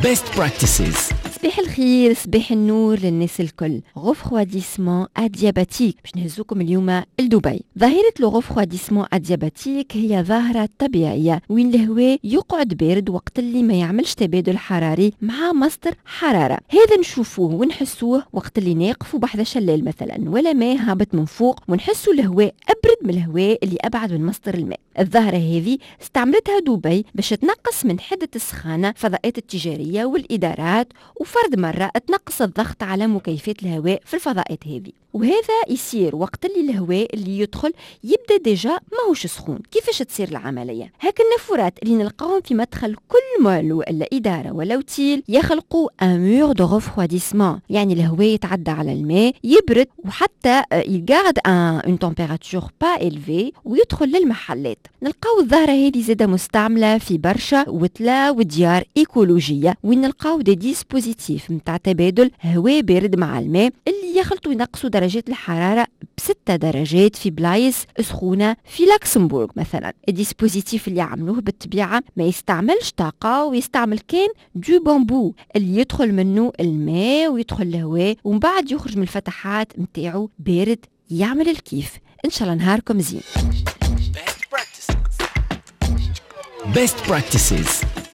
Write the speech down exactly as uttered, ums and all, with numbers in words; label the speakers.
Speaker 1: Best practices.
Speaker 2: صباح الخير، صباح النور للناس الكل. غوفخواديسمون ادياباتيك باش نهزوكم اليوم لدبي. ظاهرة الغوفخواديسمون ادياباتيك هي ظاهرة طبيعية وين الهواء يقعد بارد وقت اللي ما يعملش تبادل حراري مع مصدر حرارة. هذا نشوفوه ونحسوه وقت اللي ناقفوا بحذا شلال مثلا ولا ماء هابط من فوق ونحسوا الهواء أبرد من الهواء اللي أبعد من مصدر الماء. الظاهرة هذه استعملتها دبي باش تنقص من حدة السخانة الفضاءات التجارية والإدارات، وفرد مرة تنقص الضغط على مكيفات الهواء في الفضاءات هذه. وهذا يصير وقت اللي الهواء اللي يدخل يبدأ ديجا ماهوش سخون. كيفاش تصير العملية؟ هاك النافورات اللي نلقاهم في مدخل كل مولو ولا إدارة ولا اوتيل يخلقوا ان مور دو غوفخواديسمون، يعني الهواء يتعدى على الماء يبرد وحتى يقعد ان تمبيراتور با إلفي ويدخل للمحلات. نلقاو الظاهرة هذه زادة مستعملة في برشا وتلا وديار إيكولوجية وين نلقاو دي ديسبوزيتيف متاع تبادل هواء بارد مع الماء اللي يخلطوا ينقصوا درجات الحرارة بستة درجات في بلايص سخونة في لوكسمبورغ مثلا. الديسبوزيتيف اللي عملوه بالطبيعة ما يستعملش طاقة ويستعمل كان دو بامبو اللي يدخل منه الماء ويدخل الهواء ومن بعد يخرج من الفتحات متاعه بارد يعمل الكيف. إن شاء الله نهاركم زين.
Speaker 1: Best practices.